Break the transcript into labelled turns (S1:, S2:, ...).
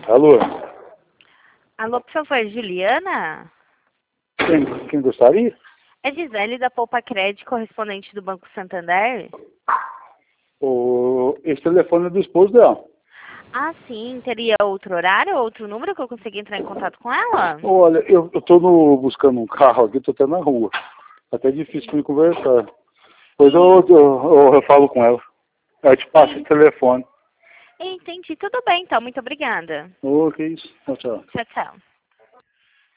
S1: Alô?
S2: Alô, por favor, Juliana?
S1: Quem gostaria?
S2: É Gisele da Poupa Crédito, correspondente do Banco Santander?
S1: Esse telefone é do esposo dela.
S2: Ah, sim. Teria outro horário, outro número que eu consiga entrar em contato com ela?
S1: Olha, eu tô buscando um carro aqui, tô até na rua. Até difícil pra me conversar. Pois eu falo com ela. Aí eu te passo esse telefone.
S2: Entendi. Tudo bem, então. Muito obrigada.
S1: Que isso. Tchau, tchau.
S2: Tchau, tchau.